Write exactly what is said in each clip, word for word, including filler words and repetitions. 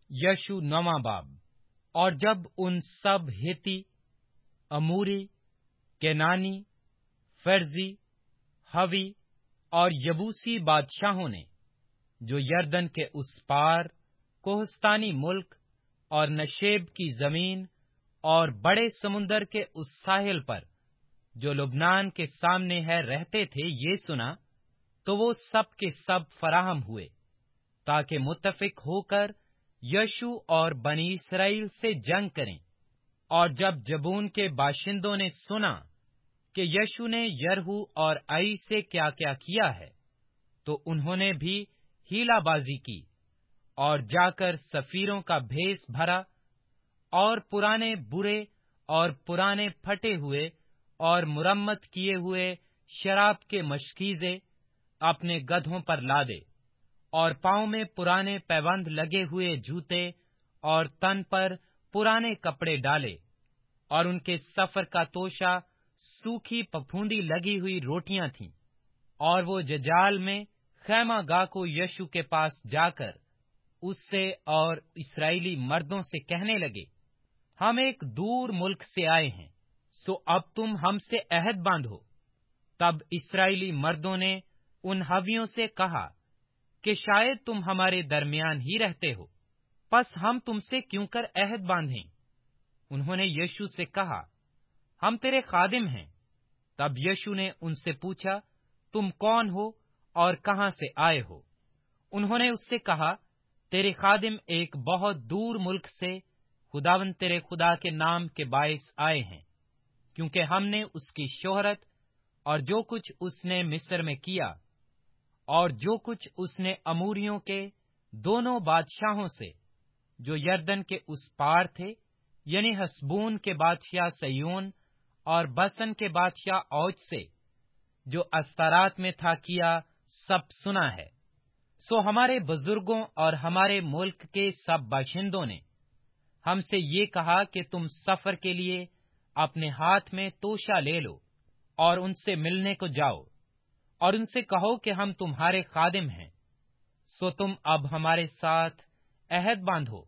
यशु नौवां बाब। और जब उन सब हित्ती, अमोरी, केनानी, फेरजी, हवी और यबूसी बादशाहों ने, जो यरदन के उस पार कोहस्तानी मुल्क और नशेब की जमीन और बड़े समुंदर के उस साहिल पर, जो लुबनान के सामने है, रहते थे, ये सुना, तो वो सब के सब फराहम हुए, ताकि मुत्तफिक होकर यशु और बनी इसराइल से जंग करें। और जब जबून के बाशिंदों ने सुना कि यशु ने यरहू और आई से क्या क्या किया है, तो उन्होंने भी हीलाबाजी की और जाकर सफीरों का भेष भरा और पुराने बुरे और पुराने फटे हुए और मुरम्मत किए हुए शराब के मशकीजे अपने गधों पर लादे, और पांव में पुराने पैबंद लगे हुए जूते और तन पर पुराने कपड़े डाले, और उनके सफर का तोशा सूखी फफूंदी लगी हुई रोटियां थीं। और वो जजाल में खैमा गा को यशु के पास जाकर उससे और इस्राएली मर्दों से कहने लगे, हम एक दूर मुल्क से आए हैं, सो अब तुम हमसे अहद बांधो। तब इस्राएली मर्दों ने उन हवियों से कहा कि शायद तुम हमारे दरमियान ही रहते हो, बस हम तुमसे क्यों कर अहद बांधें। उन्होंने यीशु से कहा, हम तेरे खादिम हैं। तब यीशु ने उनसे पूछा, तुम कौन हो और कहां से आए हो? उन्होंने उससे कहा, तेरे खादिम एक बहुत दूर मुल्क से खुदावंद तेरे खुदा के नाम के बायस आए हैं, क्योंकि हमने उसकी शोहरत और जो कुछ उसने मिस्र में किया और जो कुछ उसने अमूरियों के दोनों बादशाहों से, जो यरदन के उस पार थे, यानी हसबोन के बादशाह सैयोन और बसन के बादशाह औज से, जो अस्तारात में था, किया, सब सुना है। सो हमारे बुजुर्गों और हमारे मुल्क के सब बाशिंदों ने हमसे ये कहा कि तुम सफर के लिए अपने हाथ में तोशा ले लो और उनसे मिलने को जाओ और उनसे कहो कि हम तुम्हारे खादिम हैं। सो तुम अब हमारे साथ अहद बांधो।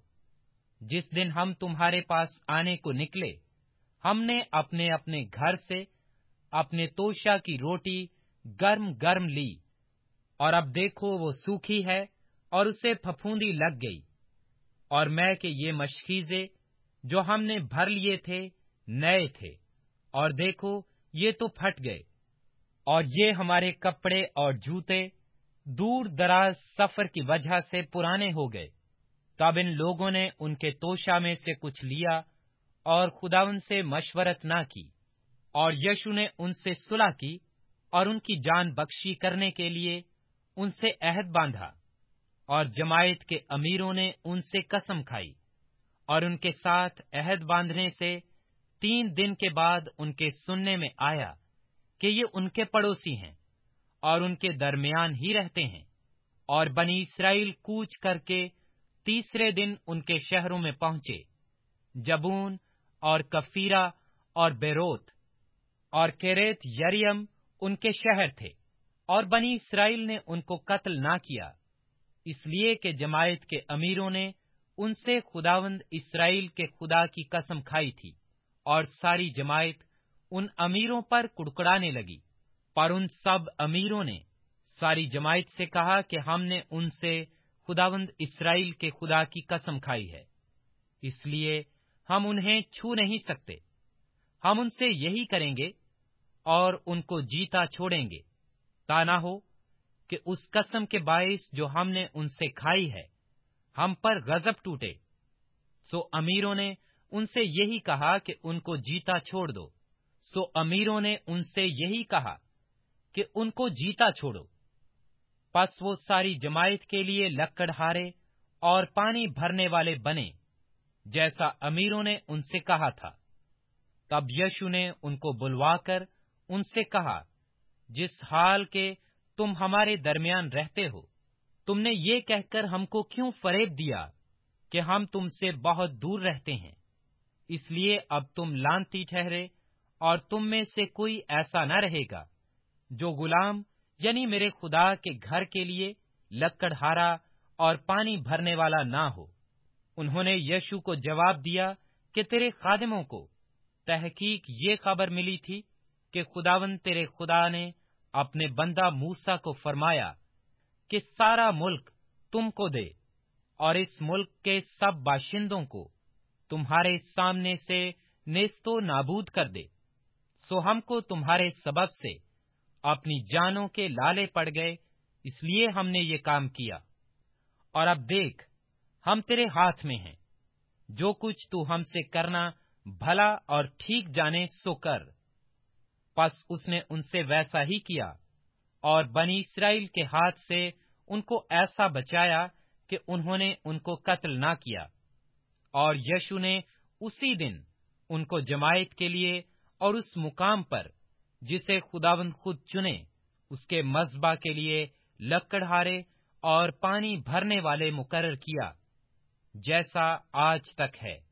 जिस दिन हम तुम्हारे पास आने को निकले, हमने अपने अपने घर से अपने तोशा की रोटी गर्म गर्म ली, और अब देखो वो सूखी है और उसे फफूंदी लग गई, और मैं कि ये मशकीजे जो हमने भर लिए थे नए थे, और देखो ये तो फट गए, और ये हमारे कपड़े और जूते दूर दराज सफर की वजह से पुराने हो गए। तब इन लोगों ने उनके तोशा में से कुछ लिया और खुदावन से मशवरत ना की, और यीशु ने उनसे सुलह की और उनकी जान बख्शी करने के लिए उनसे अहद बांधा। और जमायत के अमीरों ने उनसे कसम खाई, और उनके साथ अहद बांधने से तीन दिन के बाद उनके सुनने में आया कि ये उनके पड़ोसी हैं और उनके दरमियान ही रहते हैं। और बनी इसराइल कूच करके तीसरे दिन उनके शहरों में पहुंचे। जबून और कफीरा और बेरोत और केरेत यरियम उनके शहर थे, और बनी इसराइल ने उनको कत्ल ना किया, इसलिए कि जमायत के अमीरों ने उनसे खुदावंद इसराइल के खुदा की कसम खाई थी। और सारी जमायत उन अमीरों पर कुड़कुड़ाने लगी। पर उन सब अमीरों ने सारी जमायत से कहा कि हमने उनसे खुदावंद इसराइल के खुदा की कसम खाई है, इसलिए हम उन्हें छू नहीं सकते। हम उनसे यही करेंगे और उनको जीता छोड़ेंगे, ता ना हो कि उस कसम के बायस जो हमने उनसे खाई है, हम पर गजब टूटे। सो अमीरों ने उनसे यही कहा कि उनको जीता छोड़ दो। सो अमीरों ने उनसे यही कहा कि उनको जीता छोड़ो। पस वो सारी जमायत के लिए लकड़हारे और पानी भरने वाले बने, जैसा अमीरों ने उनसे कहा था। तब यीशु ने उनको बुलवाकर उनसे कहा, जिस हाल के तुम हमारे दरमियान रहते हो, तुमने ये कहकर हमको क्यों फरेब दिया कि हम तुमसे बहुत दूर रहते हैं? इसलिए अब तुम लानती ठहरे, और तुम में से कोई ऐसा न रहेगा जो गुलाम यानी मेरे खुदा के घर के लिए लकड़हारा और पानी भरने वाला ना हो। انہوں نے یشوع کو جواب دیا کہ تیرے خادموں کو تحقیق یہ خبر ملی تھی کہ خداوند تیرے خدا نے اپنے بندہ موسیٰ کو فرمایا کہ سارا ملک تم کو دے اور اس ملک کے سب باشندوں کو تمہارے سامنے سے نیست و نابود کر دے۔ سو ہم کو تمہارے سبب سے اپنی جانوں کے لالے پڑ گئے، اس لیے ہم نے یہ کام کیا، اور اب دیکھ ہم تیرے ہاتھ میں ہیں، جو کچھ تو ہم سے کرنا بھلا اور ٹھیک جانے سو کر۔ پس اس نے ان سے ویسا ہی کیا اور بنی اسرائیل کے ہاتھ سے ان کو ایسا بچایا کہ انہوں نے ان کو قتل نہ کیا، اور یشوع نے اسی دن ان کو جماعت کے لیے اور اس مقام پر جسے خداوند خود چنے اس کے مذبح کے لیے لکڑہارے اور پانی بھرنے والے مقرر کیا، جیسا آج تک ہے۔